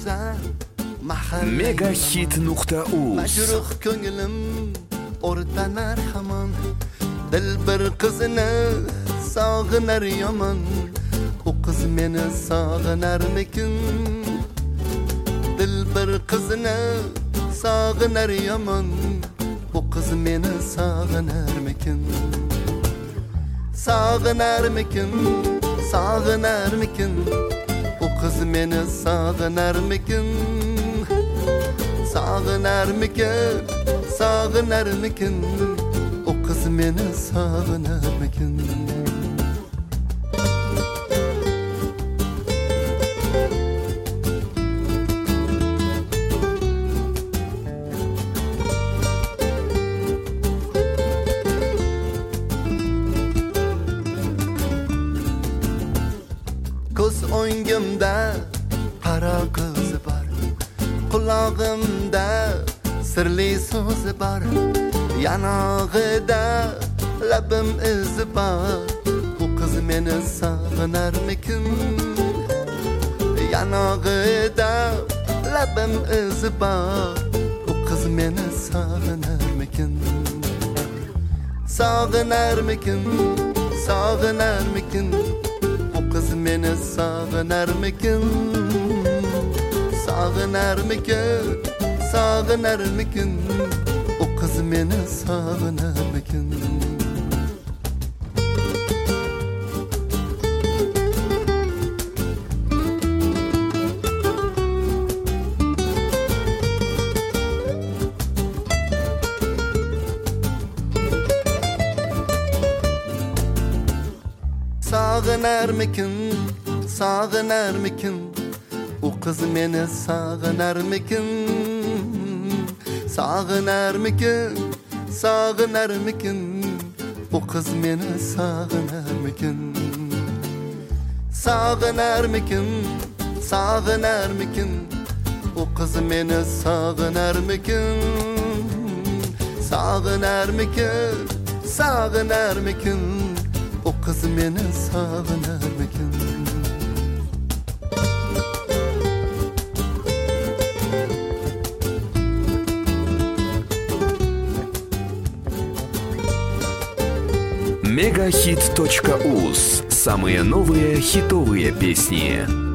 Megahit.uz Majruh ko'nglim o'rtanar hamon dil bir qizini sog'inar yomon u qiz meni sog'inarmikin dil bir qizini sog'inar yomon u qiz meni sog'inarmikin sog'inarmikin sog'inarmikin u qiz meni sog'inarmikin sog'inarmikin sog'inarmikin o qiz meni sog'inarmikin ko'z o'ngimda qaro ko'zi bor qulog'imda sirli so'zi bor yanog'ida labim izi bor bu qiz meni sog'inarmikin yanog'ida labim izi bor bu qiz meni sog'inarmikin sog'inarmikin sog'inarmikin bu qiz meni sog'inarmikin sog'inarmikin sog'inarmikin o qiz meni sog'inarmikin sog'inarmikin sog'inarmikin o qiz meni sog'inarmikin sog'inarmikin sog'inarmikin o qiz meni sog'inarmikin sog'inarmikin sog'inarmikin o qiz meni sog'inarmikin sog'inarmikin sog'inarmikin o qiz meni sog'inarmikin Megahit.uz. Самые новые хитовые песни.